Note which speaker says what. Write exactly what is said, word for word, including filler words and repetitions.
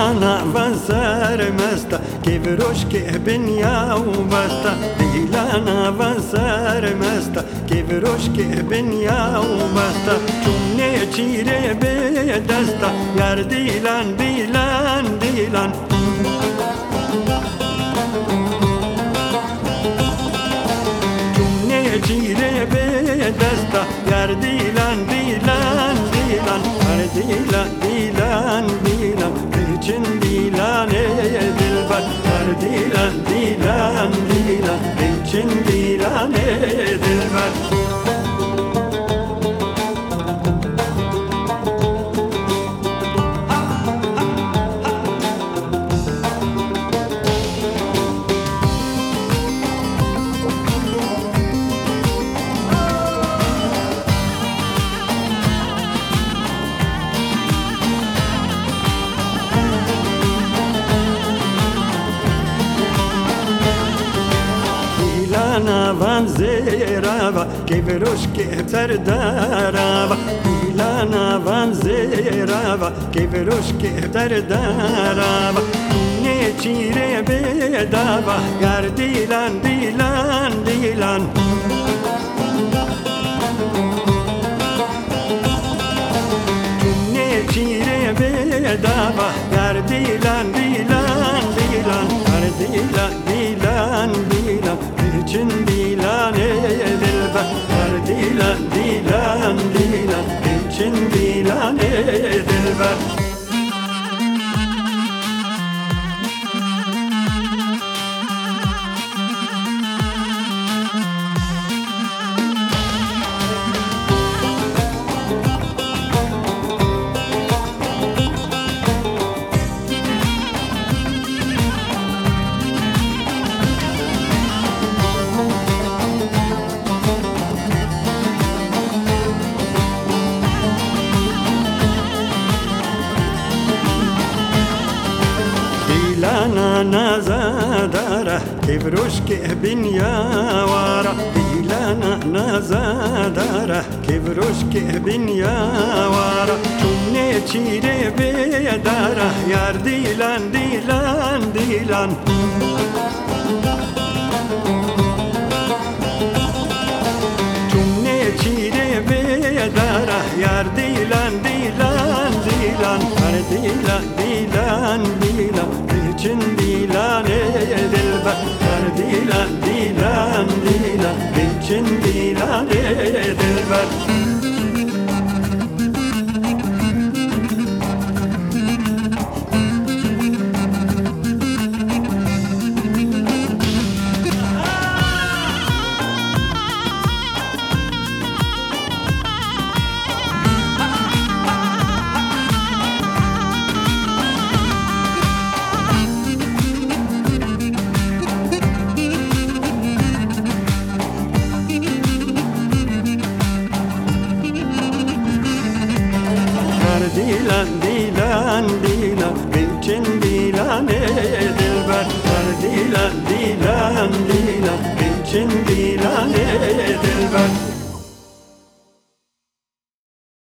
Speaker 1: دیلانا و سرمستا که بروش که بنیا و بستا دیلانا و سرمستا که بروش که بنیا و بستا چونه چیره به دستا یار دیلان دیلان دیلان چونه چیره به دستا یار دیلان دیلان دیلان هر دیلان دیلان دیلان için dilane dilber her dilan dilan dilan için dilane dilber van zerava ke verosh ke terdarava dilana van zerava ke verosh ke terdarava ne chire bedava yar dilan dilan dilan ne chire bedava yar dilan dilan dilan yar dilan dilan dilan için dilan dilber her dilan dilan dilan için dilan dilber dilana nazadara kevroş ke binyavara dilana nazadara kevroş ke binyavara çune çire bedara yar dilan dilan dilan çune çire bedara yar dilan dilan dilan har dilan dilan dilan için dilan dilber her dilan dilan dilan için dilan dilber dilan dilan dilan için dilan dilber her dilan dilan dilan için dilan dilber